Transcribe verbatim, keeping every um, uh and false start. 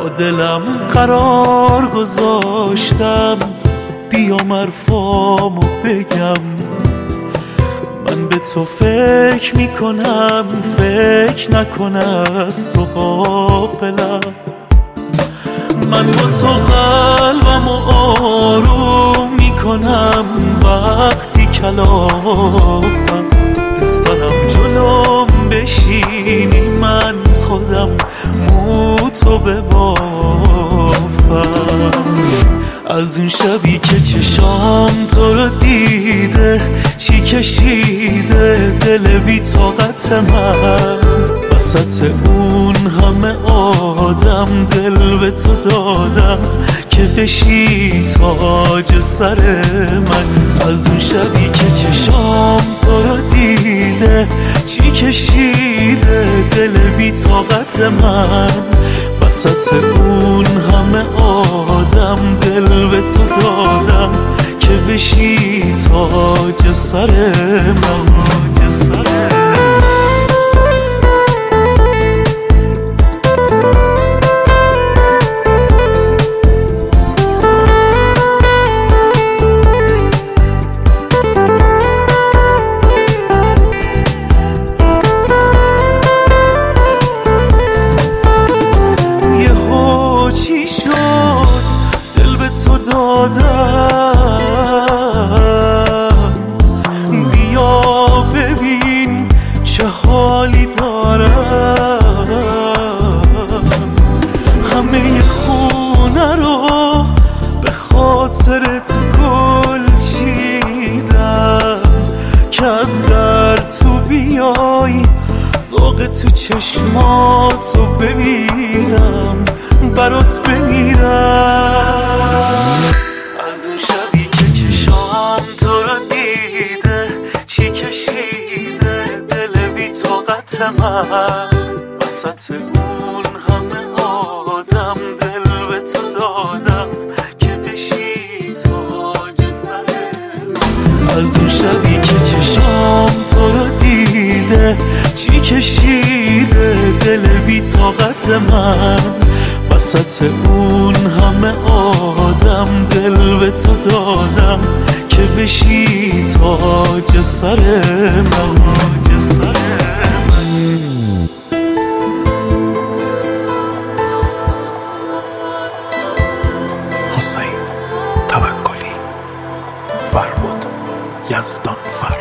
دلم قرار گذاشتم بیام حرفامو بگم. من به تو فکر میکنم، فکر نکن از تو غافلم. من با تو قلبمو آروم میکنم وقتی کلافم. دوست دارم جلوم بشینی من خودم مو تو ببافم. از اون شبی که چشام تو رو دیده چی کشیده دل بی طاقت من. وسط اون همه آدم دل به تو دادم که بشی تاج سر من. از اون شبی که چشام تو رو دیده چی کشیده دل بی طاقت من. وسط اون همه آدم دل به تو دادم که بشی تاج سر من. دادم بیا ببین چه حالی دارم. همه خونه رو به خاطرت گل چیدم که از در تو بیای ذوق تو چشماتو ببینم برات بمیرم. از اون شبی که چشام تو رو دیده چی کشیده دل بی طاقت من. وسط اون همه آدم دل به تو دادم که بشی تاج سر من. از اون شبی که چشام تو رو دیده چی کشیده دل بی طاقت من. وسط اون همه آدم دل به تو دادم که بشی تاج سر من. حسین توکلی، فربود یزدان فرد.